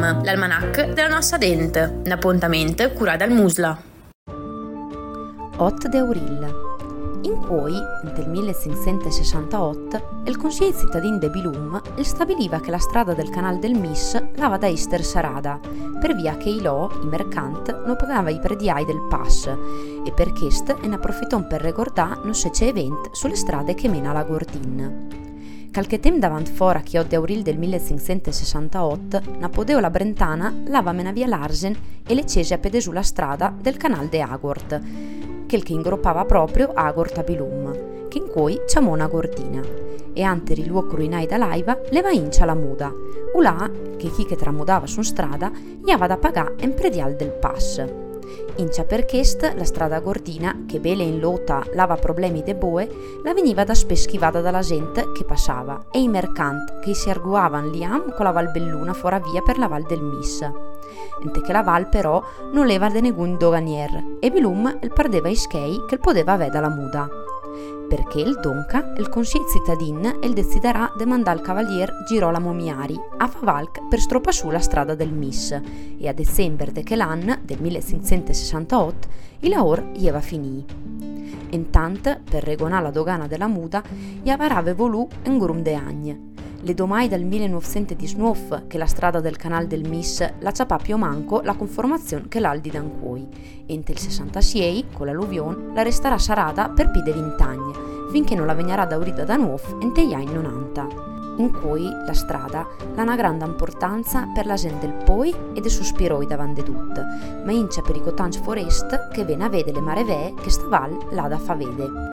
Belum, l'almanach della nostra dente, un appuntamento curato dal Musla. 8 de auril. In cui, nel 1568, il Consiglio cittadino de Bilum stabiliva che la strada del canale del Mis lava da Ester Sarada, per via che i mercant non pagava i prediai del pass, e per questo ne approfittò per ricordare non se c'è event sulle strade che mena la Gordin. Qualche tempo davanti fora che 8 de auril del 1568, Napodeo la Brentana lava mena via l'Arsen e le cese a piede sulla strada del canale de Agort, che ingroppava proprio Agort a Bilum, che in cui c'amò una Gordina, e anteri luogo ruinai da laiva le va incia la muda, ulà che chi che tramudava su strada gli aveva da pagare in predial del pass. Incia per chest la strada Gordina, che bele in lota lava problemi de boe, la veniva da speschivata dalla gente che passava e i mercant che si arguavan liam con la Val Belluna fora via per la Val del Mis. Ente che la Val però non leva de negun doganier e Bilum il perdeva i schei che il poteva avere dalla muda. Perché il donca, il Consiglio cittadin il deciderà de mandare il cavalier Girolamo Miari a Favalc per stroppa su la strada del Mis e a dicembre de che l'anno del 1568 il lavoro gli va finì. Intanto, per regonare la dogana della muda, gli avarave volù un grum de agne. Le domai dal 1919 che la strada del canale del Mis la ciapà più manco la conformazione che l'aldi d'ancuoi, e il 66, con l'alluvione, la resterà sarada per più di 20 anni, finché non la vegnerà da urida da nuovo in gli anni 90, in cui la strada ha una grande importanza per la gente del poi e dei sospiroi davanti tutto, ma incia per i cotanci forest che viene a vedere le marevee che sta val là da fa vede.